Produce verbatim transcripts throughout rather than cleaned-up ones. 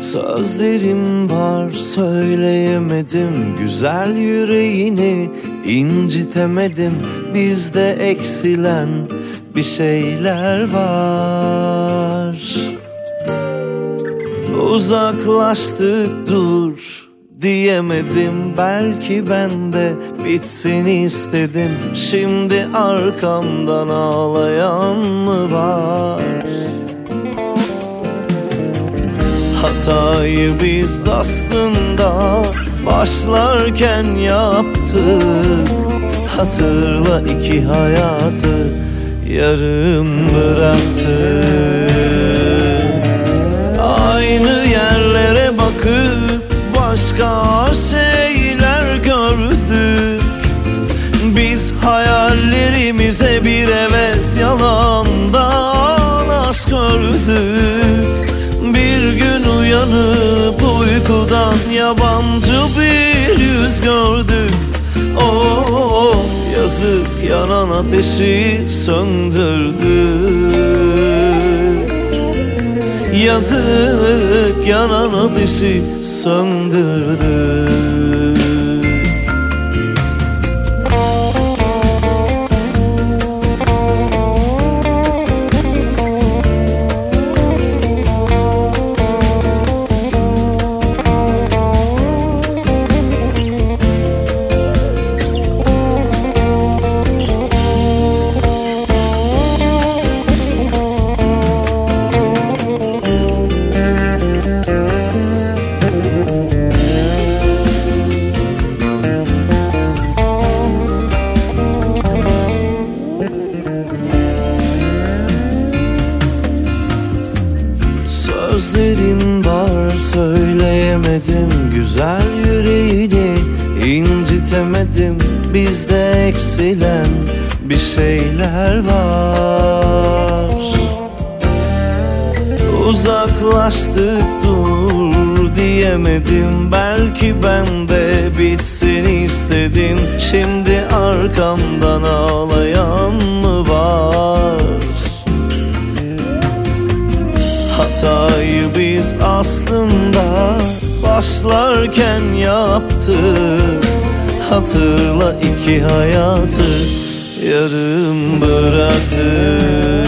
Sözlerim var söyleyemedim, güzel yüreğini incitemedim. Bizde eksilen bir şeyler var. Uzaklaştık dur diyemedim, belki ben de bitsin istedim. Şimdi arkamdan ağlayan mı var? Hatayı biz aslında başlarken yaptık. Hatırla iki hayatı yarım bıraktık. Aynı yerlere bakıp başka şeyler gördük. Biz hayallerimize bir heves, yalandan aşk gördük. Bir gün uyanıp uykudan yabancı bir yüz gördük. Of yazık, yanan ateşi söndürdük. Yazık, yanan ateşi söndürdük. Sözlerim var söyleyemedim, güzel yüreğini incitemedim. Bizde eksilen bir şeyler var. Uzaklaştık dur diyemedim, belki ben de bitsin istedim. Şimdi arkamdan ağlayan mı var? Hatayı biz aslında başlarken yaptık. Hatırla iki hayatı yarım bıraktık.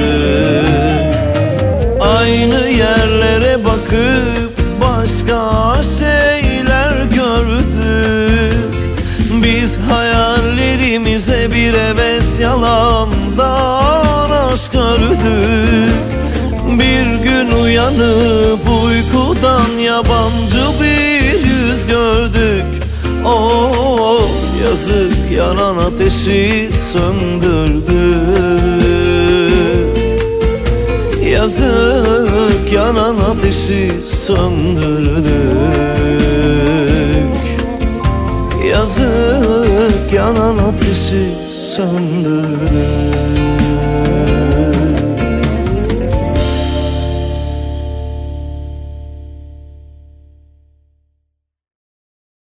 Aynı yerlere bakıp başka şeyler gördük. Biz hayallerimize bir heves, yalandan aşk gördük. Bir gün uyanıp uykudan yabancı bir yüz gördük. Of yazık, yanan ateşi söndürdük. Yazık, yanan ateşi söndürdük. Yazık, yanan ateşi söndürdük.